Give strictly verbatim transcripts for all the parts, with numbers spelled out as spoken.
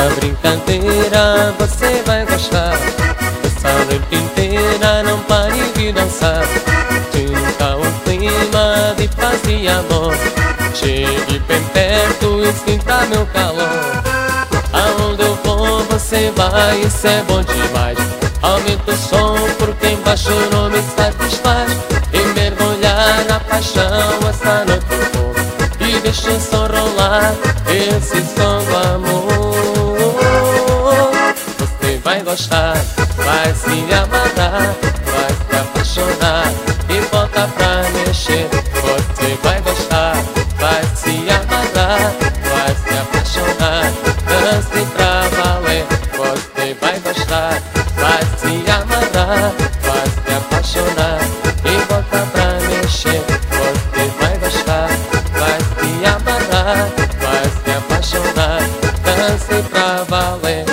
Essa brincadeira você vai gostar. Essa noite inteira não pare de dançar. Sinta um clima de paz e amor. Chegue bem perto e sinta meu calor. Aonde eu vou você vai, isso é bom demais. Aumenta o som porque embaixo não me satisfaz. E mergulhar na paixão essa noite eu vou. E deixa o som rolar, esse som do amor. Você vai gostar, vai se amarrar, vai se apaixonar e volta pra mexer. Você vai gostar, vai se amarrar, vai se apaixonar, dance pra valer. Você vai gostar, vai se amarrar, vai se apaixonar e volta pra mexer. Você vai gostar, vai se amarrar, vai se apaixonar, dance pra valer.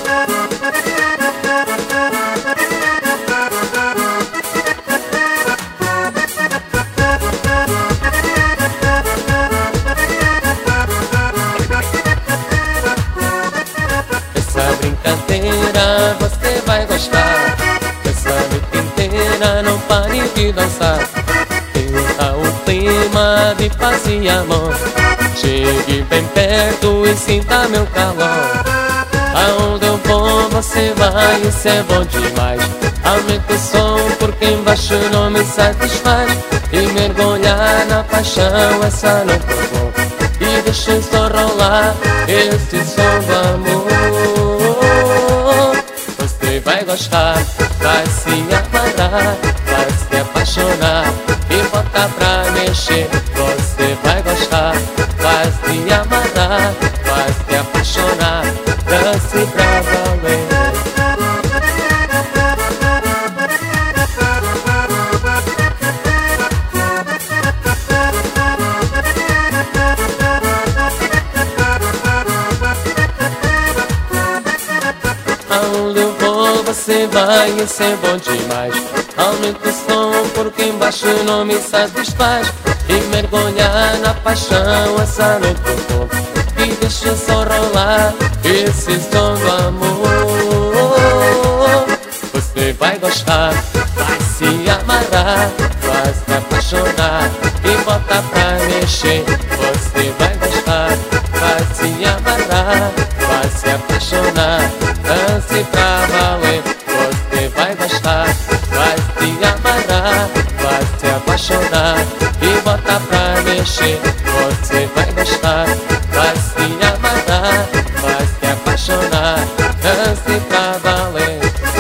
Essa brincadeira você vai gostar. Essa noite inteira não pare de dançar. Sinta um clima de paz e amor. Chegue bem perto e sinta meu calor. Aonde eu vou você vai, isso é bom demais. Aumenta o som porque embaixo não me satisfaz. E mergulhar na paixão essa noite eu vou. E deixa o som rolar, esse som do amor. Você vai gostar, vai se amarrar, vai se apaixonar e volta pra mexer. Você vai gostar, vai se amarrar, vai se apaixonar, dance pra valer. Aonde eu vou você vai, isso é bom demais. Aumenta o som porque embaixo não me satisfaz. E mergulhar na paixão essa noite eu vou. E deixa o som rolar, esse som do amor. Você vai gostar, vai se amarrar, vai se apaixonar e volta pra mexer. Você vai gostar, vai se amarrar, vai se apaixonar, dance pra valer. Você vai gostar, vai se amarrar, vai se apaixonar e volta pra mexer. Você vai gostar, vai se amarrar, vai se apaixonar, dance pra valer.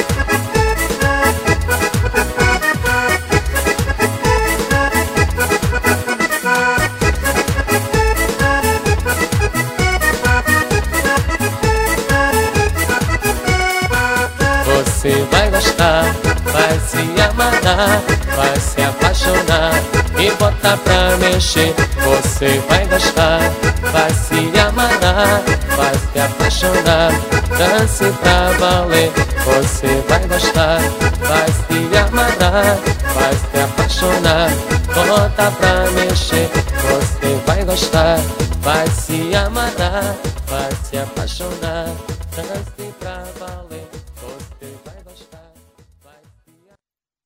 Você vai gostar, vai se amarrar, vai se apaixonar e volta pra mexer. Você vai gostar, vai se amarrar, vai se apaixonar, dance pra valer. Você vai gostar, vai se amarrar, vai se apaixonar, volta pra mexer. Você vai gostar, vai se amarrar, vai se apaixonar, dance